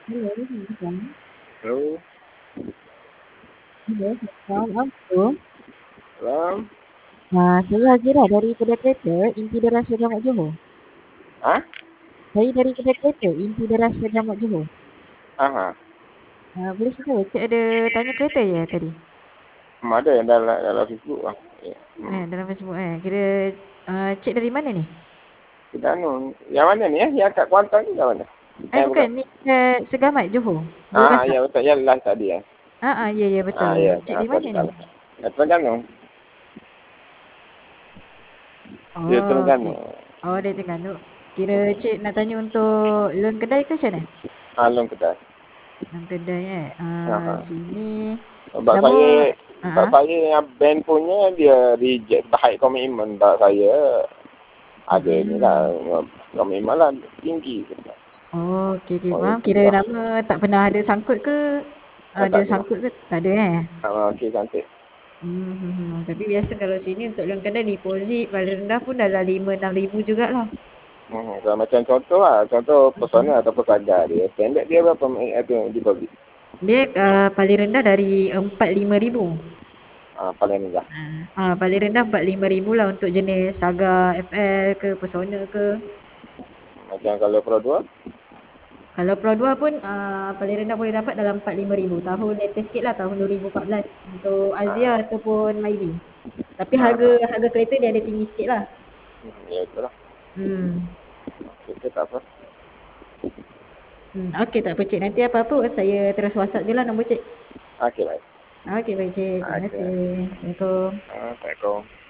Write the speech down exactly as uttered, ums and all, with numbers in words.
Hello, selamat siang. Halo, Halo, selamat malam, Bro. malam. Nah, saya Hazira dari Kedai Kereta Inti Deras Segamat Johor. Hah? Saya dari Kedai Kereta Inti Deras Segamat Johor. Aha. Ah, boleh saya tahu, Cik ada tanya kereta ya tadi? Hmm, ada yang dalam, dalam Facebook lah. Ya. Hmm. Eh, dalam Facebook eh. Kira ah, Cik dari mana ni? Kita anu, yang mana ni ya? Yang kat Kuantan ni kat mana? Eh, Eh, bukan. bukan. Ni kat Segamat Johor. Bulu Ah, Kasar. ya betul. Ya, live tadi ya. Ah, ah, ya, ya, Ah, betul. ya. Cik Ah, di mana tadi ni? kalau. Ya, Terengganu. Dia Oh, Terengganu. okey. Oh, dari Terengganu. Kira Cik nak tanya untuk loan kedai ke macam mana? Ah, Long Kedai. Loan kedai eh. Ah, Aha. sini. Sebab Lama. saya, Ah, sebab ah. saya yang band punya, dia reject baik komitmen. Tak saya, ada ni lah. Mm-mm. Komitmen lah tinggi. Oh, okey, okey, Oh, faham. itu Kira lah. nama tak pernah ada sangkut ke? Ah, Ada tak ada lah. sangkut ke? Tak ada eh? Ah, okey, cantik. Hmm, hmm, hmm. Tapi biasa kalau sini untuk loan kedai deposit paling rendah pun dalam lima enam ribu jugalah. Hmm, kalau macam contoh lah, contoh Mm-mm. personal atau saga dia. Standard dia berapa itu deposit? Dia uh, paling rendah dari empat lima ribu. Ah, paling rendah. Ah, paling rendah empat lima ribu lah untuk jenis Saga F L ke Persona ke. Macam kalau Pro dua, Kalau Pro dua pun uh, paling rendah boleh dapat dalam empat lima ribu. Tahun latest sikit lah, tahun dua ribu empat belas untuk Azia ah, ataupun Myvi. Tapi ah, harga ah. harga kereta dia ada tinggi sikit lah. Hmm, ya itulah. Hmm. Kita tak apa. Hmm. Okey, tak apa cik. Nanti apa-apa saya terus WhatsApp je lah nombor cik. Okey, baik. Okey baik cik. Terima Okey. kasih. Assalamualaikum. Ah, Assalamualaikum.